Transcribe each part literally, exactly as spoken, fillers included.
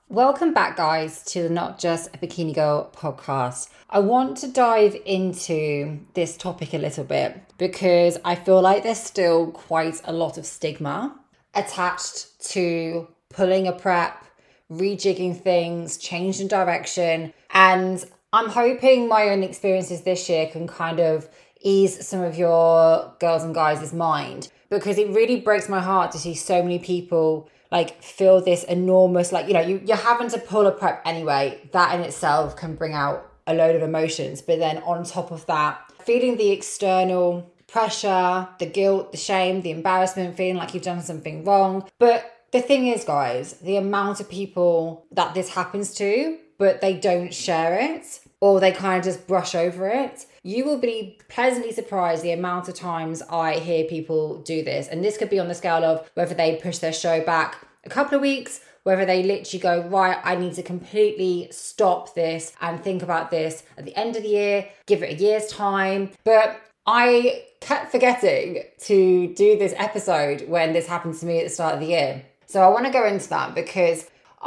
Welcome back, guys, to the Not Just a Bikini Girl podcast. I want to dive into this topic a little bit because I feel like there's still quite a lot of stigma attached to pulling a prep, rejigging things, changing direction. And I'm hoping my own experiences this year can kind of ease some of your girls and guys' mind, because it really breaks my heart to see so many people like feel this enormous, like, you know, you, you're having to pull a prep anyway. That in itself can bring out a load of emotions. But then on top of that, feeling the external pressure, the guilt, the shame, the embarrassment, feeling like you've done something wrong. But the thing is, guys, the amount of people that this happens to, but they don't share it, or they kind of just brush over it. You will be pleasantly surprised the amount of times I hear people do this. And this could be on the scale of whether they push their show back a couple of weeks, whether they literally go, right, I need to completely stop this and think about this at the end of the year, give it a year's time. But I kept forgetting to do this episode when this happened to me at the start of the year. So I want to go into that because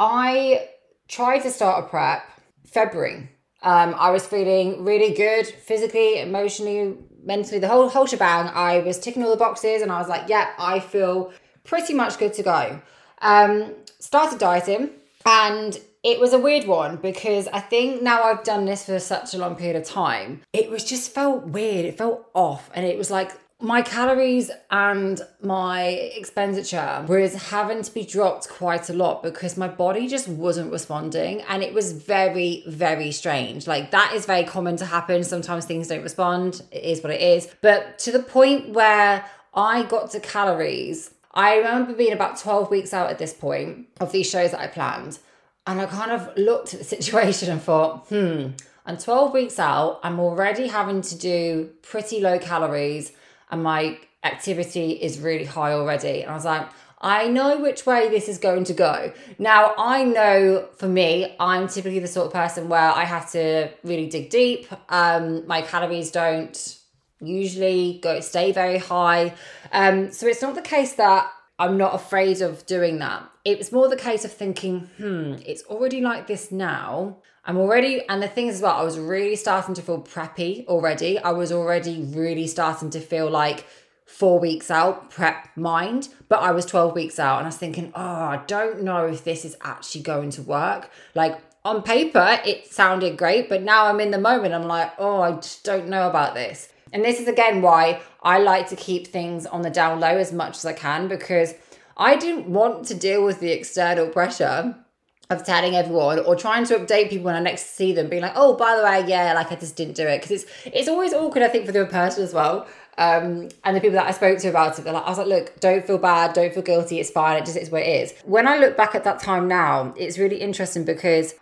I tried to start a prep February. Um, I was feeling really good physically, emotionally, mentally, the whole whole shebang. I was ticking all the boxes and I was like, yeah, I feel pretty much good to go. Um, started dieting, and it was a weird one because I think now I've done this for such a long period of time, it was just felt weird. It felt off, and it was like my calories and my expenditure was having to be dropped quite a lot because my body just wasn't responding, and it was very, very strange. Like, that is very common to happen. Sometimes things don't respond. It is what it is. But to the point where I got to calories, I remember being about twelve weeks out at this point of these shows that I planned, and I kind of looked at the situation and thought, hmm, I'm twelve weeks out. I'm already having to do pretty low calories, and my activity is really high already. And I was like, I know which way this is going to go. Now, I know for me, I'm typically the sort of person where I have to really dig deep. Um, my calories don't usually go stay very high. Um, so it's not the case that I'm not afraid of doing that. It's more the case of thinking, hmm, it's already like this now. I'm already, and the thing is as well, I was really starting to feel preppy already. I was already really starting to feel like four weeks out, prep mind, but I was twelve weeks out, and I was thinking, oh, I don't know if this is actually going to work. Like, on paper, it sounded great, but now I'm in the moment. I'm like, oh, I just don't know about this. And this is again why I like to keep things on the down low as much as I can, because I didn't want to deal with the external pressure of telling everyone or trying to update people when I next see them, being like, oh, by the way, yeah, like I just didn't do it. Because it's it's always awkward, I think, for the other person as well. Um, and the people that I spoke to about it, they're like, I was like, look, don't feel bad, don't feel guilty, it's fine, it just is what it is. When I look back at that time now, it's really interesting because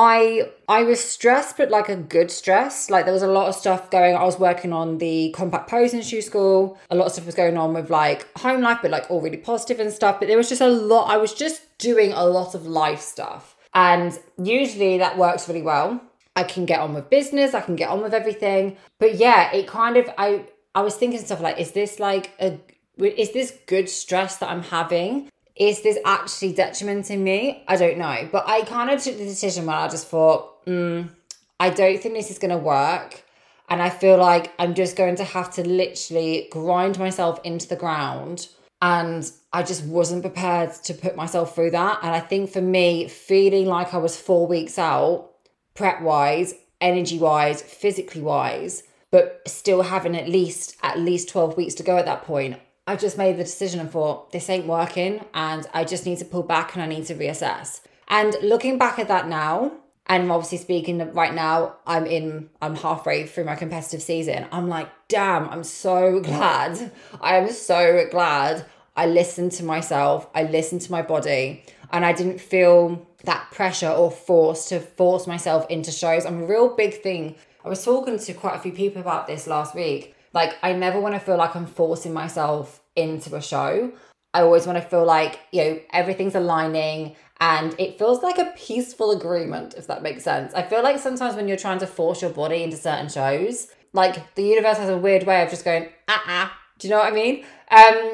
I I was stressed, but like a good stress. Like, there was a lot of stuff going. I was working on the compact posing shoe school. A lot of stuff was going on with like home life, but like all really positive and stuff. But there was just a lot. I was just doing a lot of life stuff. And usually that works really well. I can get on with business. I can get on with everything. But yeah, it kind of, I, I was thinking stuff like, is this like a, is this good stress that I'm having? Is this actually detrimenting me? I don't know. But I kind of took the decision where I just thought, mm, I don't think this is going to work. And I feel like I'm just going to have to literally grind myself into the ground. And I just wasn't prepared to put myself through that. And I think for me, feeling like I was four weeks out, prep-wise, energy-wise, physically-wise, but still having at least at least twelve weeks to go at that point, I just made the decision and thought, this ain't working, and I just need to pull back and I need to reassess. And looking back at that now, and obviously speaking right now, I'm in, I'm halfway through my competitive season. I'm like, damn, I'm so glad. I am so glad I listened to myself. I listened to my body, and I didn't feel that pressure or force to force myself into shows. I'm a real big thing. I was talking to quite a few people about this last week. Like, I never want to feel like I'm forcing myself into a show. I always want to feel like, you know, everything's aligning and it feels like a peaceful agreement, if that makes sense. I feel like sometimes when you're trying to force your body into certain shows, like the universe has a weird way of just going, ah, ah. Do you know what I mean? Um,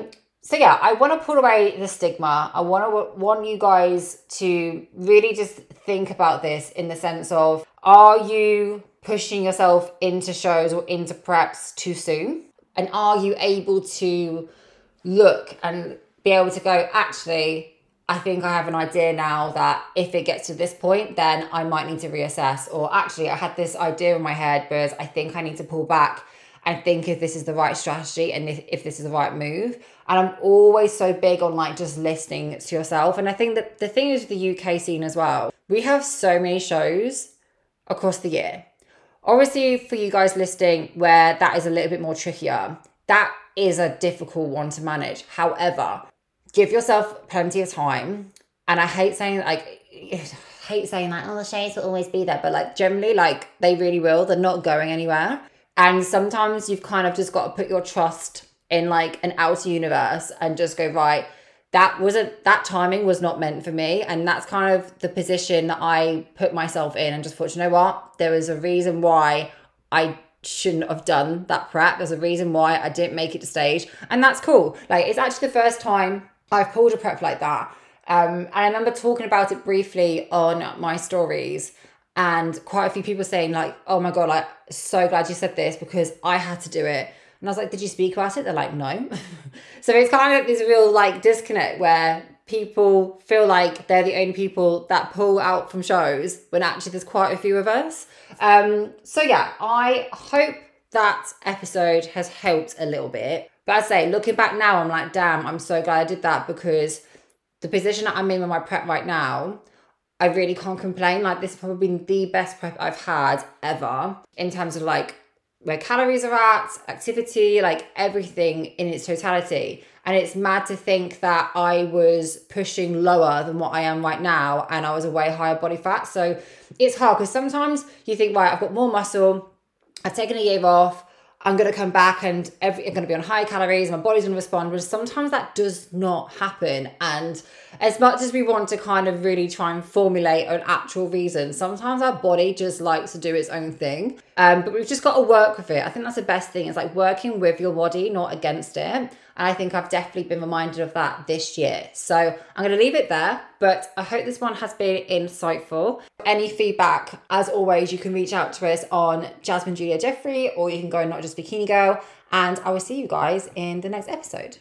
So yeah, I want to pull away the stigma. I want to want you guys to really just think about this in the sense of, are you pushing yourself into shows or into preps too soon? And are you able to look and be able to go, actually, I think I have an idea now that if it gets to this point, then I might need to reassess. Or actually, I had this idea in my head, but I think I need to pull back and think if this is the right strategy and if, if this is the right move. And I'm always so big on like just listening to yourself. And I think that the thing is with the U K scene as well, we have so many shows across the year. Obviously, for you guys listening, where that is a little bit more trickier, that is a difficult one to manage. However, give yourself plenty of time. And I hate saying like, I hate saying like, oh, the shows will always be there. But like generally, like they really will. They're not going anywhere. And sometimes you've kind of just got to put your trust in like an outer universe and just go, right, that wasn't, that timing was not meant for me. And that's kind of the position that I put myself in and just thought, you know what? There was a reason why I shouldn't have done that prep. There's a reason why I didn't make it to stage. And that's cool. Like, it's actually the first time I've pulled a prep like that. Um, and I remember talking about it briefly on my stories, and quite a few people saying like, oh my God, like, so glad you said this because I had to do it. And I was like, did you speak about it? They're like, no. So it's kind of this real like disconnect where people feel like they're the only people that pull out from shows when actually there's quite a few of us. Um, so yeah, I hope that episode has helped a little bit. But I say, looking back now, I'm like, damn, I'm so glad I did that, because the position that I'm in with my prep right now, I really can't complain. Like, this has probably been the best prep I've had ever in terms of like where calories are at, activity, like everything in its totality. And it's mad to think that I was pushing lower than what I am right now and I was a way higher body fat. So it's hard because sometimes you think, right, I've got more muscle, I've taken a year off, I'm going to come back and every, I'm going to be on high calories, my body's going to respond, but sometimes that does not happen. And as much as we want to kind of really try and formulate an actual reason, sometimes our body just likes to do its own thing. Um, but we've just got to work with it. I think that's the best thing. It's like working with your body, not against it. And I think I've definitely been reminded of that this year. So I'm going to leave it there, but I hope this one has been insightful. Any feedback, as always, you can reach out to us on Jasmine Julia Jeffrey, or you can go Not Just Bikini Girl. And I will see you guys in the next episode.